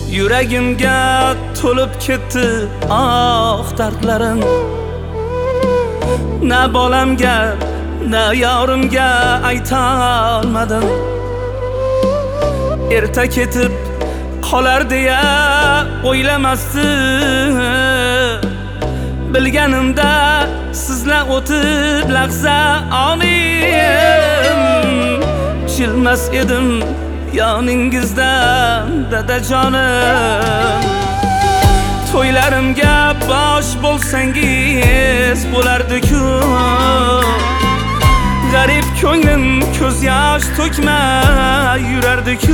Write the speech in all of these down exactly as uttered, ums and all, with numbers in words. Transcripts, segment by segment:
Yuragimga to'lib ketdi ah dardlarim. Na bolamga, na yorimga ayta olmadim. Erta ketib qolar deya o'ylamasdim. Bilganimda sizlar o'tib lahza onim. Jilmas edim yoningizdan dadajonim. To'ylarimga bosh bo'lsangiz bo'lardi-ku. G'arib ko'nglim ko'z yosh to'kmay yurardi-ku.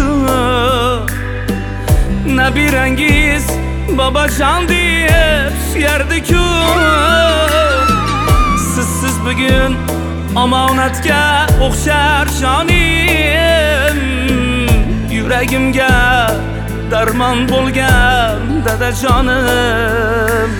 Nabirangiz bobojon deb suyardi-ku. Sizsiz bugun omonatga o'xshar jonim. Yuragimga darmon bo'lgan dadajonim.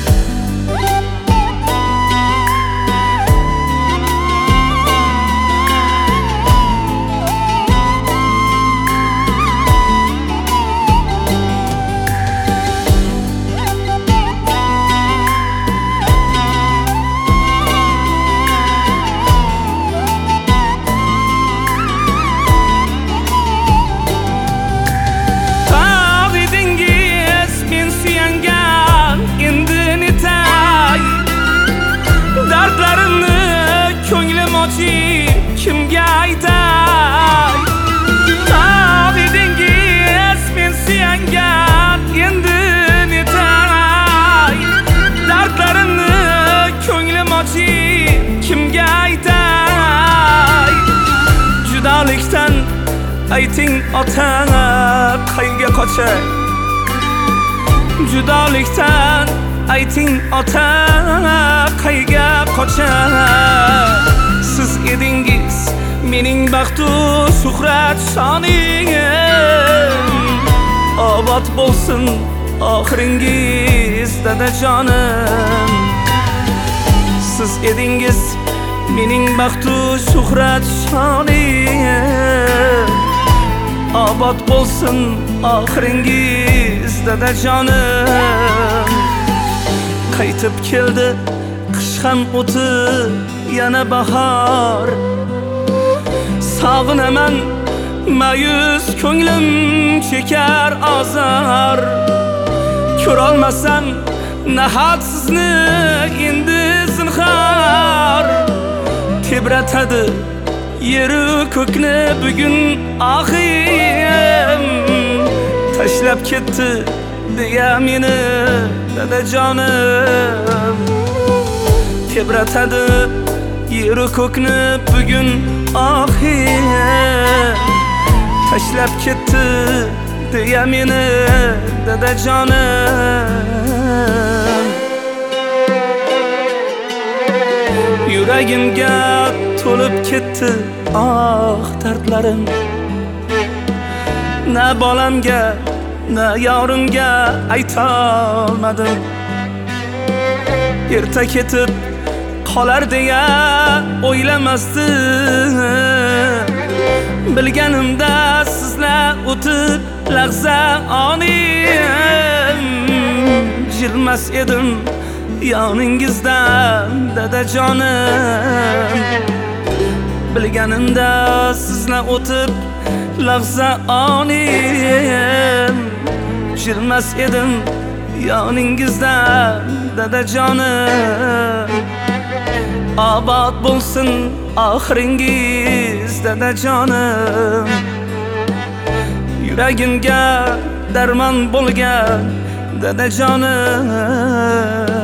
Kimga aytay? Tog' edingiz men suyangan endi netay? Dardlarimni ko'nglim ochib kimga aytay? Judolikdan ayting ota qayga qochay? Judolikdan ayting ota qayga qochay? Siz edingiz mening baxtu shuhrat shonim. Obod bo'lsin oxiringiz dadajonim. Siz edingiz mening baxtu shuhrat shonim. Obod bo'lsin oxiringiz dadajonim. Qaytib keldi qish ham o'tib yana bahor. Sog'inaman mayus ko'nglim chekar azar. Ko'rolmasam nahot sizni endi zinhor. Tebratadi yeru ko'kni bugun ohim. Tashlab ketdi deya meni dadajonim. Tebratadi yeru ko'kni bugun ohim. Tashlab ketdi deya meni dadajonim. Yuragimga to'lib ketdi ah dardlarim. Na bolamga, na yorimga ayta olmadim. Erta ketib qolar deya o'ylamasdim. Bilganimda sizlar o'tib lahza onim. Jilmas edim yoningizdan dadajonim. Bilganimda sizlar o'tib lahza onim. Jilmas edim yoningizdan dadajonim. Obod bo'lsin oxiringiz dadajonim. Yuragimga darmon bo'lgan dadajonim.